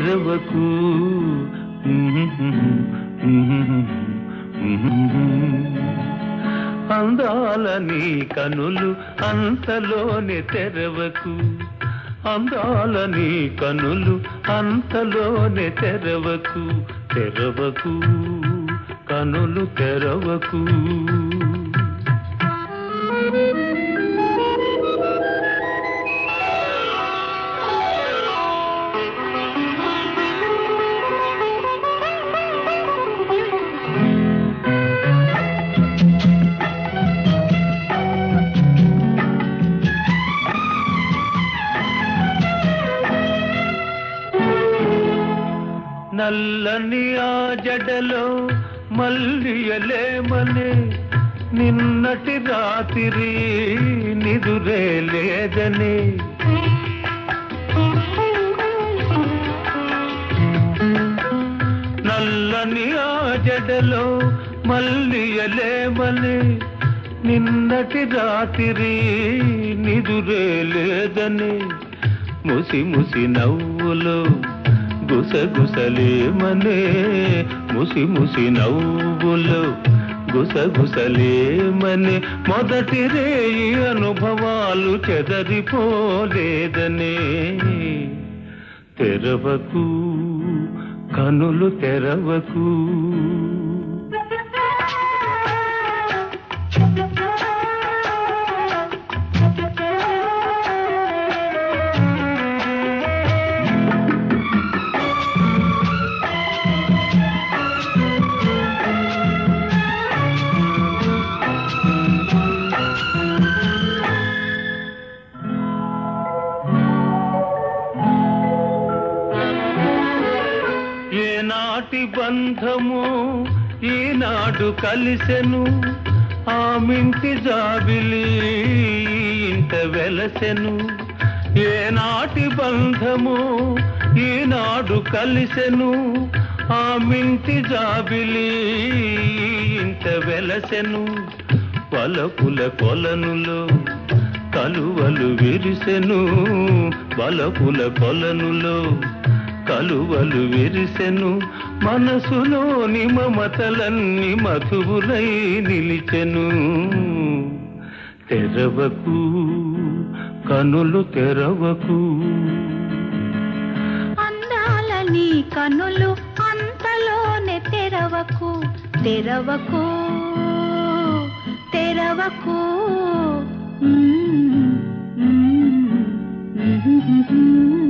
తెరవకు. అందాల నీ కనులు అంతలోనే తెరవకు. అందాల నీ కనులు అంతలోనే తెరవకు. తెరవకు కనులు తెరవకు. నల్లని ఆ జడలో మల్లియలేమనే నిన్నటి రాత్రి నిదురే లేదనే. నల్లని ఆ జడలో మల్లియలేమనే నిన్నటి రాత్రి నిదురే లేదనే. ముసి ముసి నవ్వులో గుసగుసలేమనే. ముసి ముసి నవ్వులో గుసగుసలేమనే. మొదటి రేయి అనుభవాలు చెదరిపోలేదనే. తెరవకు కనులు తెరవకు. ఏనాటి బంధము ఈనాడు కలిసెను. ఆమింటి జాబిలి ఇంత వెలసెను. ఏనాటి బంధము ఈనాడు కలిసెను. ఆమింటి జాబిలి ఇంత వెలసెను. వలపుల కొలనులో కలువలు విరిసెను. వలపుల కొలనులో కలువలు విరిసెను. మనసులోని మమతలన్నీ మధువులై నిలిచెను. తెరవకు కనులు తెరవకు. అందాల నీ కనులు అంతలోనే తెరవకు. తెరవకు తెరవకు.